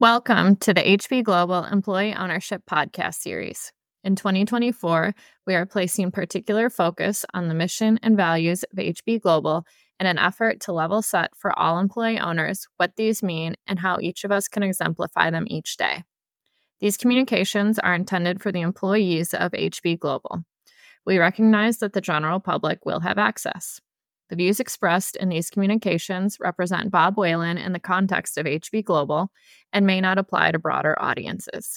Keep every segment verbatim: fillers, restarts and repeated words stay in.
Welcome to the H P Global Employee Ownership Podcast Series. In twenty twenty-four, we are placing particular focus on the mission and values of H P Global in an effort to level set for all employee owners what these mean and how each of us can exemplify them each day. These communications are intended for the employees of H P Global. We recognize that the general public will have access. The views expressed in these communications represent Bob Whalen in the context of H P Global and may not apply to broader audiences.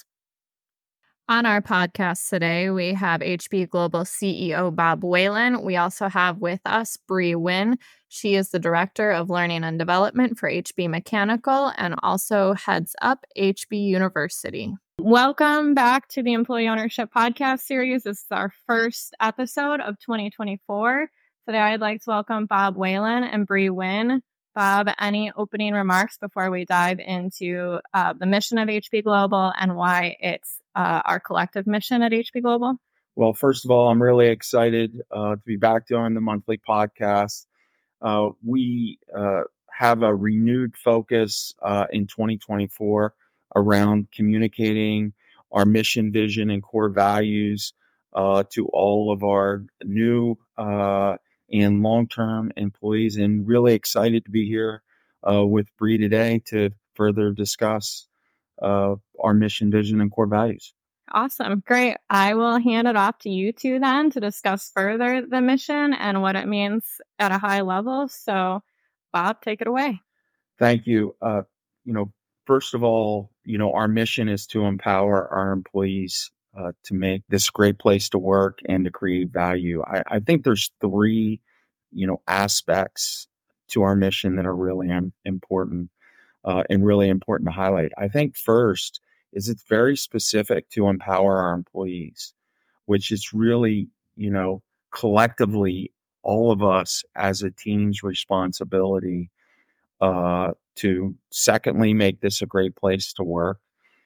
On our podcast today, we have H P Global C E O Bob Whalen. We also have with us Bree Wynn. She is the Director of Learning and Development for H P Mechanical and also heads up H P University. Welcome back to the Employee Ownership Podcast Series. This is our first episode of twenty twenty-four. Today, I'd like to welcome Bob Whalen and Bree Wynn. Bob, any opening remarks before we dive into uh, the mission of H P Global and why it's uh, our collective mission at H P Global? Well, first of all, I'm really excited uh, to be back doing the monthly podcast. Uh, we uh, have a renewed focus uh, in twenty twenty-four around communicating our mission, vision, and core values uh, to all of our new uh, and long-term employees, and really excited to be here uh, with Bree today to further discuss uh, our mission, vision, and core values. Awesome. Great. I will hand it off to you two then to discuss further the mission and what it means at a high level. So, Bob, take it away. Thank you. Uh, you know, first of all, you know, our mission is to empower our employees uh, to make this a great place to work and to create value. I, I think there's three, you know, aspects to our mission that are really im- important uh, and really important to highlight. I think first is it's very specific to empower our employees, which is really, you know, collectively all of us as a team's responsibility uh, to secondly, make this a great place to work.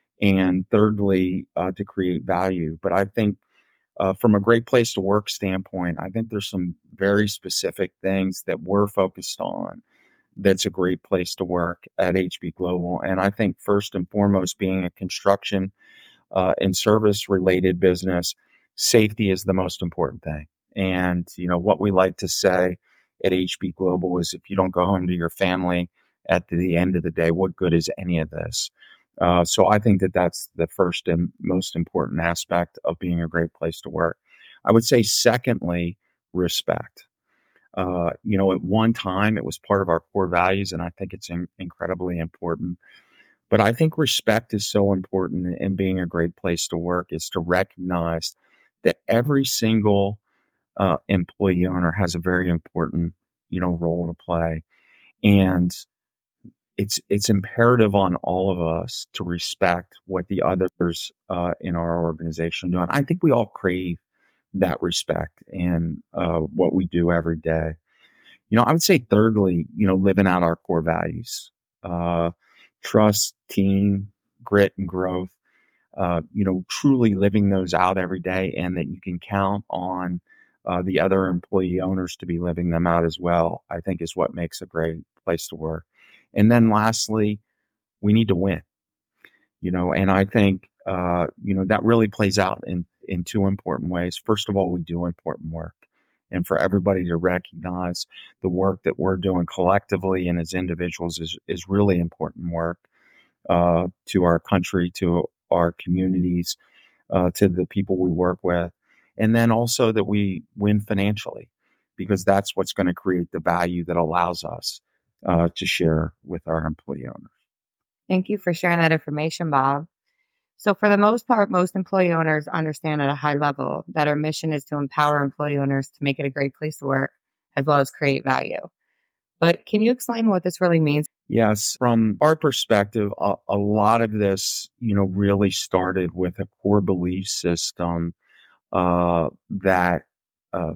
And thirdly, uh, to create value. But I think uh, from a great place to work standpoint, I think there's some very specific things that we're focused on that's a great place to work at H P Global. And I think first and foremost, being a construction uh, and service related business, safety is the most important thing. And, you know, what we like to say at H P Global is if you don't go home to your family at the end of the day, what good is any of this? Uh, so I think that that's the first and most important aspect of being a great place to work. I would say, secondly, respect. Uh, you know, at one time it was part of our core values, and I think it's in- incredibly important. But I think respect is so important in being a great place to work is to recognize that every single uh, employee owner has a very important, you know, role to play. And it's it's imperative on all of us to respect what the others uh, in our organization do. And I think we all crave that respect in uh, what we do every day. You know, I would say thirdly, you know, living out our core values, uh, trust, team, grit, and growth. Uh, you know, truly living those out every day, and that you can count on uh, the other employee owners to be living them out as well, I think is what makes a great place to work. And then lastly, we need to win, you know, and I think, uh, you know, that really plays out in, in two important ways. First of all, we do important work. And for everybody to recognize the work that we're doing collectively and as individuals is, is really important work uh, to our country, to our communities, uh, to the people we work with. And then also that we win financially, because that's what's going to create the value that allows us uh, to share with our employee owners. Thank you for sharing that information, Bob. So for the most part, most employee owners understand at a high level that our mission is to empower employee owners to make it a great place to work, as well as create value. But can you explain what this really means? Yes. From our perspective, a, a lot of this, you know, really started with a core belief system uh, that uh,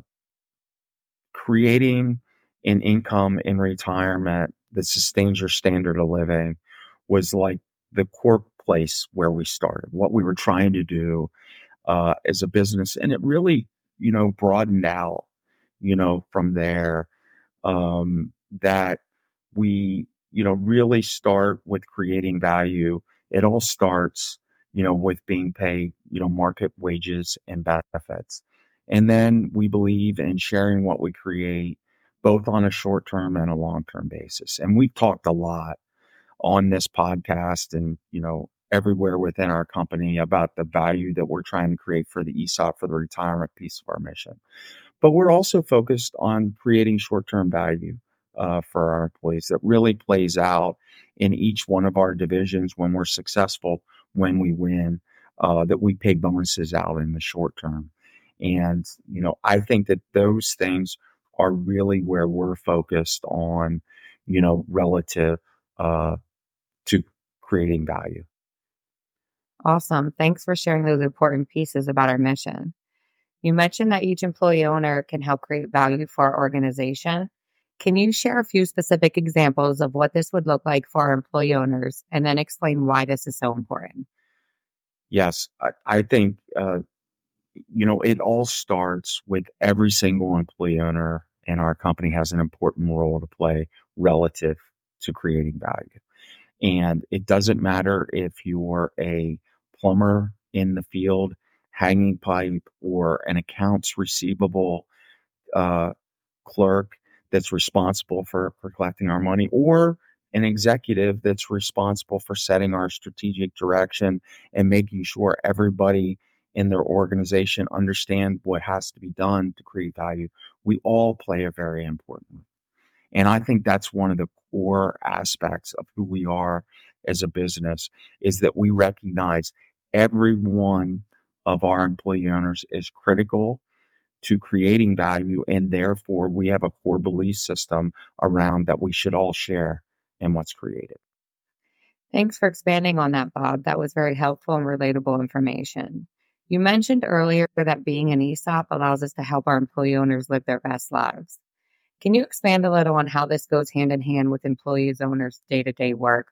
creating an income in retirement that sustains your standard of living was like the core place where we started, what we were trying to do uh, as a business. And it really, you know, broadened out, you know, from there um, that we, you know, really start with creating value It all starts, you know, with being paid, you know, market wages and benefits. And then we believe in sharing what we create both on a short term and a long term basis. And we've talked a lot on this podcast and, you know, everywhere within our company about the value that we're trying to create for the E S O P, for the retirement piece of our mission. But we're also focused on creating short-term value uh, for our employees that really plays out in each one of our divisions when we're successful, when we win, uh, that we pay bonuses out in the short term. And, you know, I think that those things are really where we're focused on, you know, relative uh, to creating value. Awesome. Thanks for sharing those important pieces about our mission. You mentioned that each employee owner can help create value for our organization. Can you share a few specific examples of what this would look like for our employee owners and then explain why this is so important? Yes, I, I think, uh, you know, it all starts with every single employee owner in our company has an important role to play relative to creating value. And it doesn't matter if you're a plumber in the field, hanging pipe, or an accounts receivable uh, clerk that's responsible for, for collecting our money, or an executive that's responsible for setting our strategic direction and making sure everybody in their organization understand what has to be done to create value. We all play a very important role. And I think that's one of the core aspects of who we are as a business is that we recognize every one of our employee owners is critical to creating value. And therefore, we have a core belief system around that we should all share in what's created. Thanks for expanding on that, Bob. That was very helpful and relatable information. You mentioned earlier that being an E S O P allows us to help our employee owners live their best lives. Can you expand a little on how this goes hand in hand with employees owners' day-to-day work?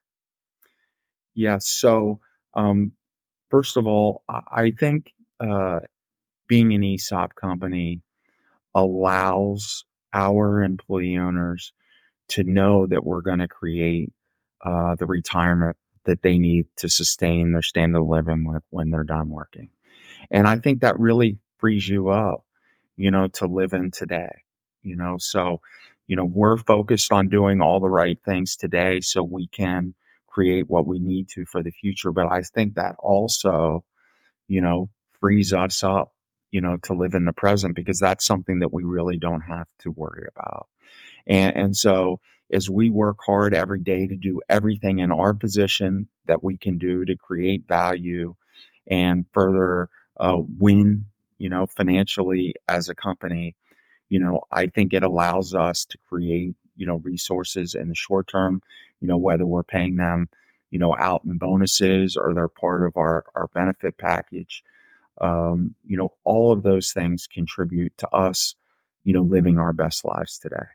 Yeah. So, um, first of all, I I think uh, being an E S O P company allows our employee owners to know that we're going to create uh, the retirement that they need to sustain their standard of living when, when they're done working. And I think that really frees you up, you know, to live in today, you know. So, you know, we're focused on doing all the right things today so we can create what we need to for the future. But I think that also, you know, frees us up, you know, to live in the present because that's something that we really don't have to worry about. And, and so as we work hard every day to do everything in our position that we can do to create value and further uh, win, you know, financially as a company, you know, I think it allows us to create, you know, resources in the short term, you know, whether we're paying them, you know, out in bonuses or they're part of our, our benefit package. Um, you know, all of those things contribute to us, you know, living our best lives today.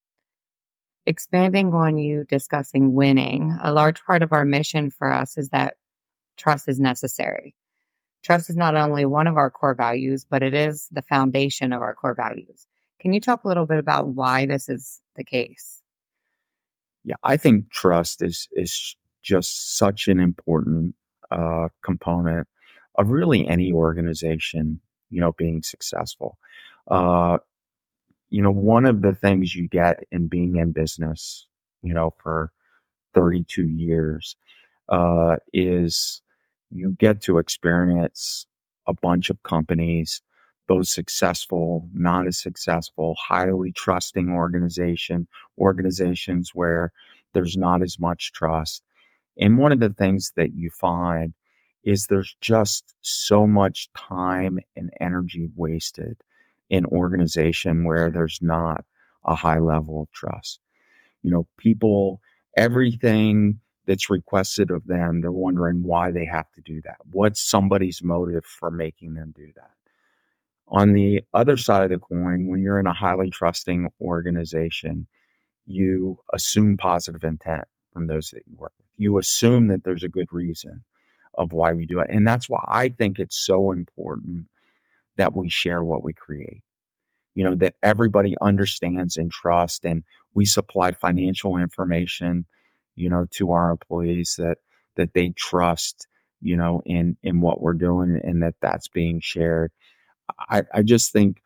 Expanding on you discussing winning, a large part of our mission for us is that trust is necessary. Trust is not only one of our core values, but it is the foundation of our core values. Can you talk a little bit about why this is the case? Yeah, I think trust is is just such an important uh, component of really any organization, you know, being successful. Uh, you know, one of the things you get in being in business, you know, for thirty-two years, uh, is you get to experience a bunch of companies, both successful, not as successful, highly trusting organization, organizations where there's not as much trust. And one of the things that you find is there's just so much time and energy wasted in organization where there's not a high level of trust. You know, people, everything that's requested of them, they're wondering why they have to do that. What's somebody's motive for making them do that? On the other side of the coin, when you're in a highly trusting organization, you assume positive intent from those that you work with. You assume that there's a good reason of why we do it. And that's why I think it's so important that we share what we create. You know, that everybody understands and trusts, and we supply financial information, you know, to our employees that that they trust, you know, in, in what we're doing and that that's being shared. I, I just think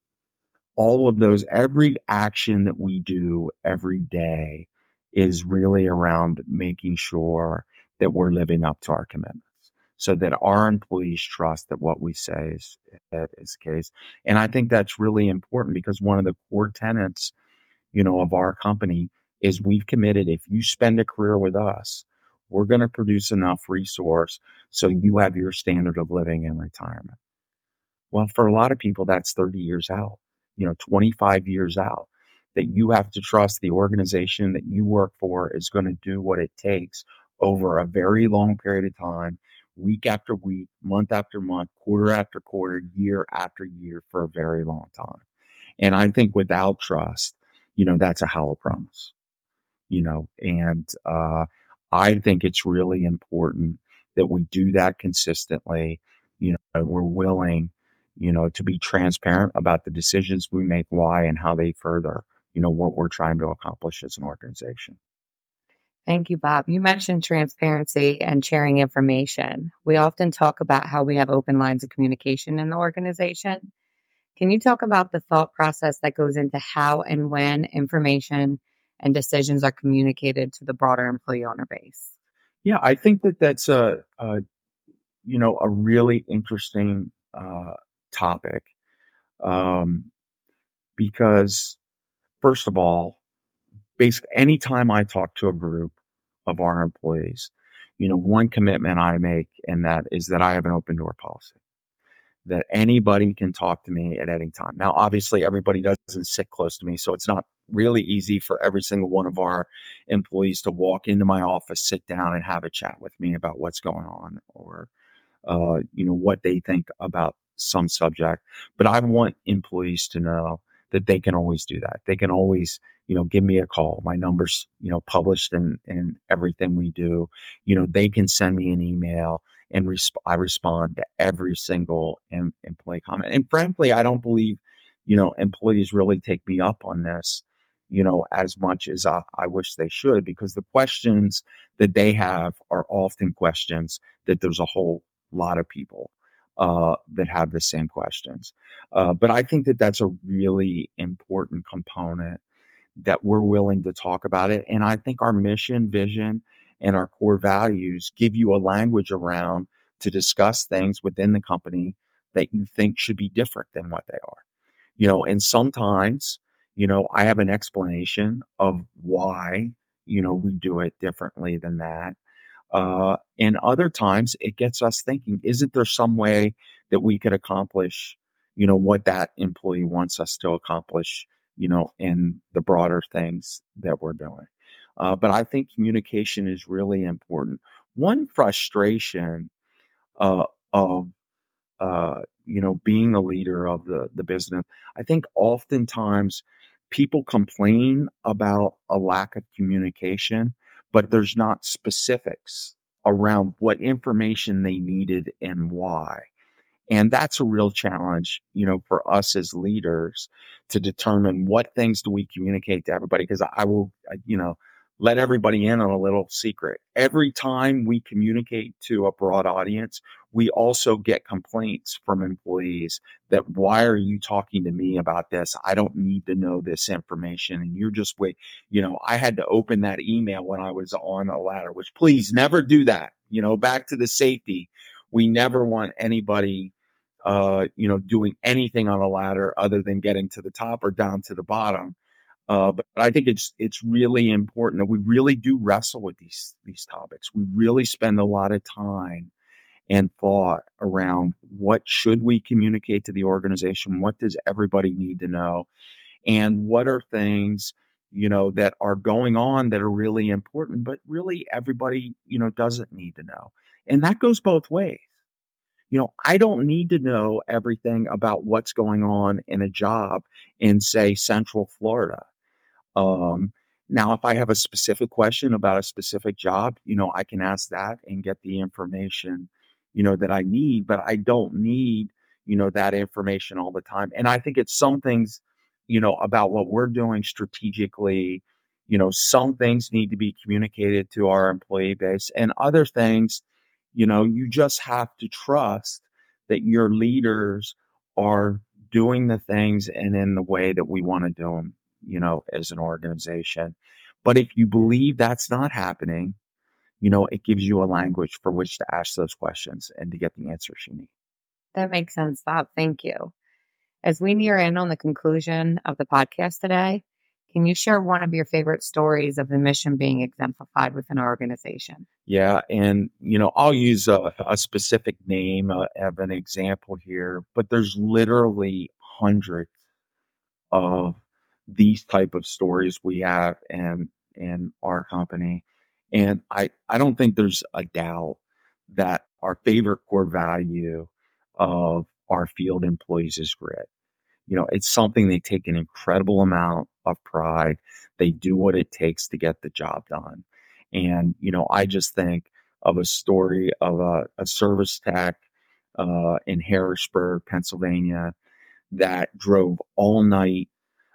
all of those, every action that we do every day is really around making sure that we're living up to our commitments so that our employees trust that what we say is, is the case. And I think that's really important because one of the core tenets, you know, of our company is we've committed, if you spend a career with us, we're going to produce enough resource so you have your standard of living in retirement. Well, for a lot of people, that's thirty years out, you know, twenty-five years out, that you have to trust the organization that you work for is going to do what it takes over a very long period of time, week after week, month after month, quarter after quarter, year after year for a very long time. And I think without trust, you know, that's a hollow promise, you know, and uh, I think it's really important that we do that consistently. You know, we're willing, you know, to be transparent about the decisions we make, why, and how they further, you know, what we're trying to accomplish as an organization. Thank you, Bob. You mentioned transparency and sharing information. We often talk about how we have open lines of communication in the organization. Can you talk about the thought process that goes into how and when information and decisions are communicated to the broader employee owner base? Yeah, I think that that's a, a you know, a really interesting uh, topic um, because, first of all, basically, anytime I talk to a group of our employees, you know, one commitment I make, and that is that I have an open door policy, that anybody can talk to me at any time. Now, obviously, everybody doesn't sit close to me, so it's not really easy for every single one of our employees to walk into my office, sit down, and have a chat with me about what's going on or uh, you know, what they think about some subject. But I want employees to know that they can always do that. They can always, you know, give me a call. My number's, you know, published in, in everything we do. You know, they can send me an email and resp- I respond to every single em- employee comment. And frankly, I don't believe, you know, employees really take me up on this, you know, as much as I, I wish they should, because the questions that they have are often questions that there's a whole lot of people uh, that have the same questions. Uh, but I think that that's a really important component that we're willing to talk about it. And I think our mission, vision, and our core values give you a language around to discuss things within the company that you think should be different than what they are. You know, and sometimes, you know, I have an explanation of why, you know, we do it differently than that. Uh, and other times it gets us thinking, isn't there some way that we could accomplish, you know, what that employee wants us to accomplish, you know, in the broader things that we're doing. Uh, but I think communication is really important. One frustration uh, of, uh, you know, being a leader of the, the business, I think oftentimes people complain about a lack of communication, but there's not specifics around what information they needed and why. And that's a real challenge, you know, for us as leaders to determine what things do we communicate to everybody. Because I will, I, you know, let everybody in on a little secret. Every time we communicate to a broad audience, we also get complaints from employees that, why are you talking to me about this? I don't need to know this information. And you're just wait, you know, I had to open that email when I was on a ladder, which please never do that. You know, back to the safety. We never want anybody uh, you know, doing anything on a ladder other than getting to the top or down to the bottom. Uh, but I think it's it's really important that we really do wrestle with these these topics. We really spend a lot of time and thought around what should we communicate to the organization? What does everybody need to know? And what are things, you know, that are going on that are really important, but really everybody, you know, doesn't need to know. And that goes both ways. You know, I don't need to know everything about what's going on in a job in, say, Central Florida. Um, now, if I have a specific question about a specific job, you know, I can ask that and get the information, you know, that I need, but I don't need, you know, that information all the time. And I think it's some things, you know, about what we're doing strategically, You know, some things need to be communicated to our employee base, and other things, you know, you just have to trust that your leaders are doing the things and in the way that we want to do them, you know, as an organization. But if you believe that's not happening, you know, it gives you a language for which to ask those questions and to get the answers you need. That makes sense, Bob. Thank you. As we near in on the conclusion of the podcast today, can you share one of your favorite stories of the mission being exemplified within our organization? Yeah. And, you know, I'll use a, a specific name uh, of an example here, but there's literally hundreds of these type of stories we have in, in our company. And I, I don't think there's a doubt that our favorite core value of our field employees is grit. You know, it's something they take an incredible amount of pride. They do what it takes to get the job done. And, you know, I just think of a story of a, a service tech uh, in Harrisburg, Pennsylvania, that drove all night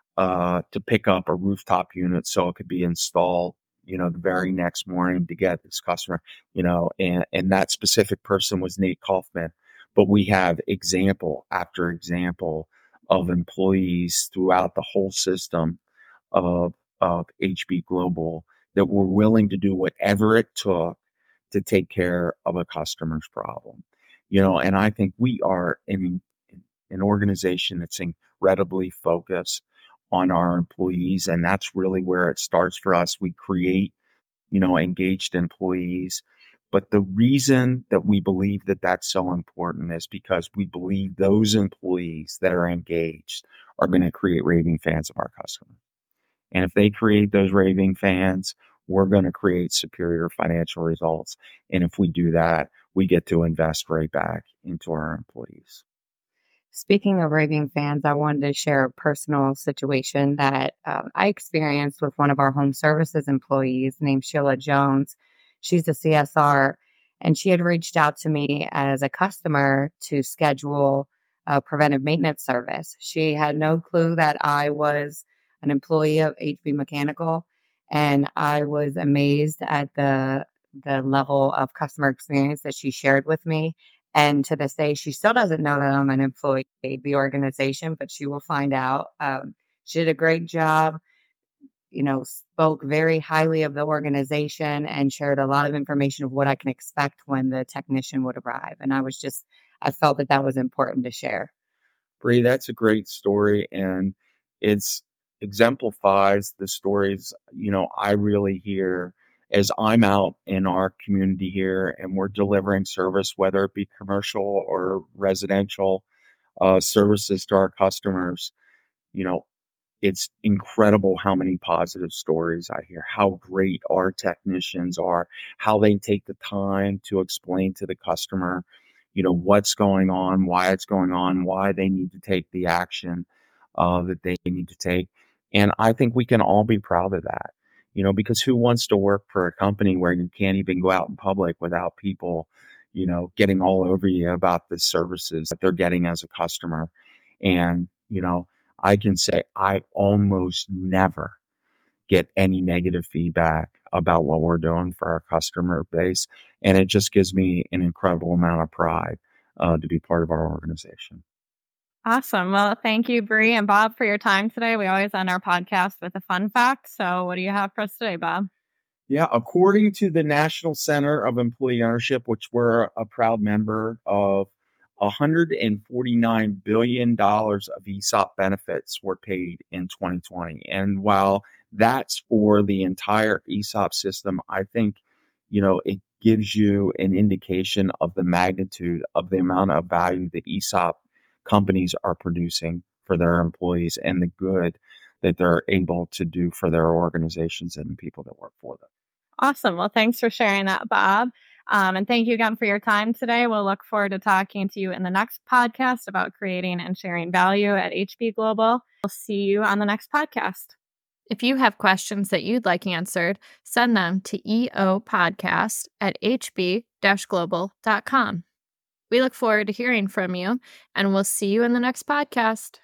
uh, to pick up a rooftop unit so it could be installed, you know, the very next morning to get this customer, you know, and, and that specific person was Nate Kaufman. But we have example after example of employees throughout the whole system of, of H B Global that were willing to do whatever it took to take care of a customer's problem. You know, and I think we are in an organization that's incredibly focused on our employees. And that's really where it starts for us. We create, you know, engaged employees. But the reason that we believe that that's so important is because we believe those employees that are engaged are going to create raving fans of our customers. And if they create those raving fans, we're going to create superior financial results. And if we do that, we get to invest right back into our employees. Speaking of raving fans, I wanted to share a personal situation that um, I experienced with one of our home services employees named Sheila Jones. She's a C S R, and she had reached out to me as a customer to schedule a preventive maintenance service. She had no clue that I was an employee of H B Mechanical, and I was amazed at the the level of customer experience that she shared with me. And to this day, she still doesn't know that I'm an employee of the organization, but she will find out. Um, she did a great job, you know, spoke very highly of the organization and shared a lot of information of what I can expect when the technician would arrive. And I was just, I felt that that was important to share. Bree, that's a great story. And it's exemplifies the stories, you know, I really hear as I'm out in our community here and we're delivering service, whether it be commercial or residential uh, services to our customers. You know, it's incredible how many positive stories I hear, how great our technicians are, how they take the time to explain to the customer, you know, what's going on, why it's going on, why they need to take the action uh, that they need to take. And I think we can all be proud of that, you know, because who wants to work for a company where you can't even go out in public without people, you know, getting all over you about the services that they're getting as a customer. And, you know, I can say I almost never get any negative feedback about what we're doing for our customer base. And it just gives me an incredible amount of pride uh, to be part of our organization. Awesome. Well, thank you, Bree and Bob, for your time today. We always end our podcast with a fun fact. So what do you have for us today, Bob? Yeah, according to the National Center of Employee Ownership, which we're a proud member of, one hundred forty-nine billion dollars of E S O P benefits were paid in twenty twenty. And while that's for the entire E S O P system, I think, you know, it gives you an indication of the magnitude of the amount of value that E S O P companies are producing for their employees and the good that they're able to do for their organizations and the people that work for them. Awesome. Well, thanks for sharing that, Bob. Um, and thank you again for your time today. We'll look forward to talking to you in the next podcast about creating and sharing value at H B Global. We'll see you on the next podcast. If you have questions that you'd like answered, send them to eopodcast at h b dash global dot com. We look forward to hearing from you, and we'll see you in the next podcast.